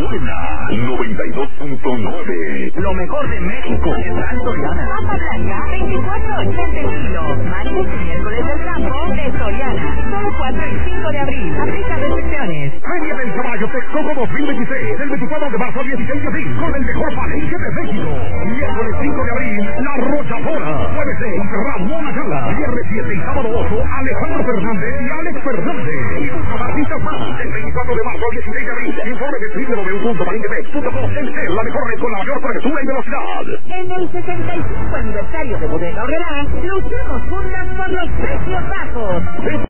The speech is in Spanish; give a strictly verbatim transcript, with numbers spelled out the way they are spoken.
Buena noventa y dos punto nueve. Lo mejor de México está en Soriana. Papa blanca, veinticuatro ochenta el kilo. Martes y miércoles del campo de Soriana. Solo cuatro y cinco de abril. Aplica restricciones. Feria del Caballo Texcoco dos mil veintiséis, del veinticuatro de marzo al dieciséis de abril, con el mejor palenque de México. Miércoles cinco de abril, La Rochadora. Jueves seis, Ramón Ayala. Viernes siete y sábado ocho, Alejandro Fernández y Alex Fernández. Y muchos artistas más. El veinticuatro de marzo al dieciséis de abril. Informe de doble u doble u doble u punto palenquemex punto com. Telcel, la mejor red con la mayor cobertura y velocidad. En el sesenta y cinco aniversario de Bodega Aurrerá, luchamos juntas por los precios bajos.